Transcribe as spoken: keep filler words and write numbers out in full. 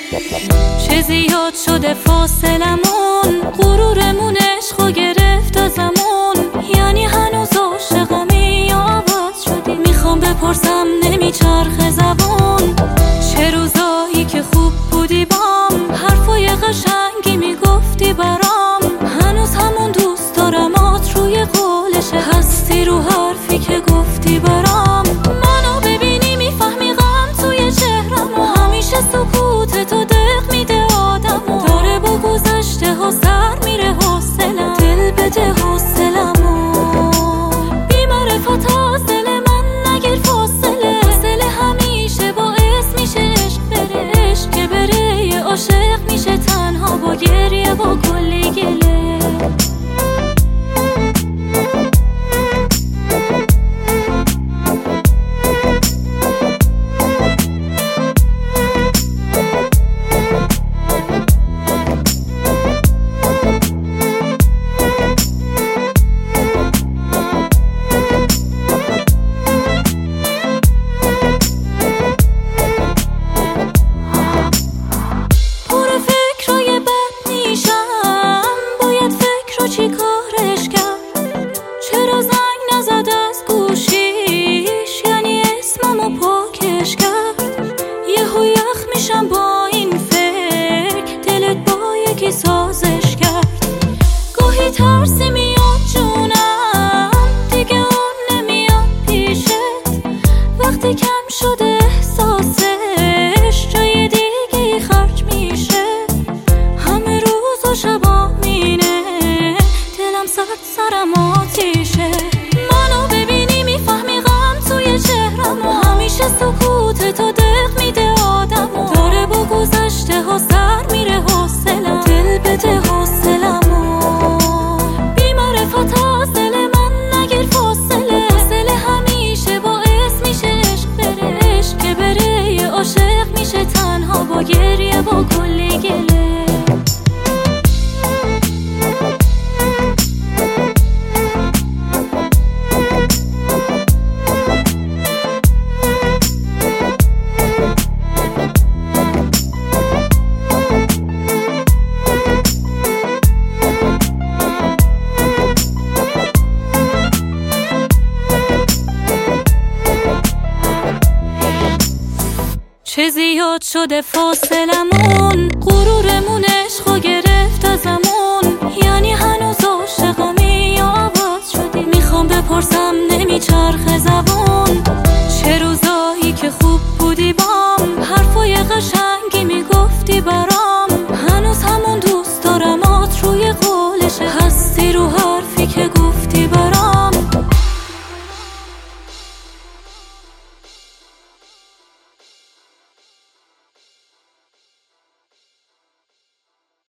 چه زیاد شده فاصلمون، غرورمون عشقو گرفت ازمون. یعنی هنوز عاشقمی یا عوض شدی؟ میخوام بپرسم نمیچرخه زبون. چه روزایی که خوب بودی بام، حرفای قشنگی میگفتی برام. هنوز همون دوست دارمات روی قولشه، هستی رو حرفی که گفتی برام. منو ببینی میفهمی غم توی چهرم، و همیشه سکوت تو دق میده آدمو. داره با گذشته ها سر میره حوصلم، دل بده حوصلمو. بی معرفت از دل من نگیر فاصله، فاصله همیشه باعث میشه عشق بره. عشق که بره یه عاشق میشه تنها، با گریه با کلی گله. چی کارش کرد؟ چرا زنگ نزد از گوشیش؟ یعنی اسممو پاکش کرد. یهو یخ میشم با این فکر، دلت با یکی سازش کرد. گاهی ترسی میاد جونم، دیگه اون نمیاد پیشت. وقتی کم شده احساسش، جای دیگه خرج میشه. همه روز و شبا مینه، سرد سرم آتیشه. منو ببینی میفهمی غم توی چهرم، و همیشه سکوت تو دق میده آدمو. داره با گذشته ها سر میره حوصلم، دل بده حوصلمو. بی معرفت از دل من نگیر فاصله، فاصله همیشه باعث میشه عشق بره. عشق که بره یه عاشق میشه تنها، با گریه با کلی گله. چه زیاد شده فاصلمون، غرورمون عشقو گرفت ازمون. یعنی هنوز عاشقمی یا عوض شدی؟ میخوام بپرسم نمیچرخه زبون.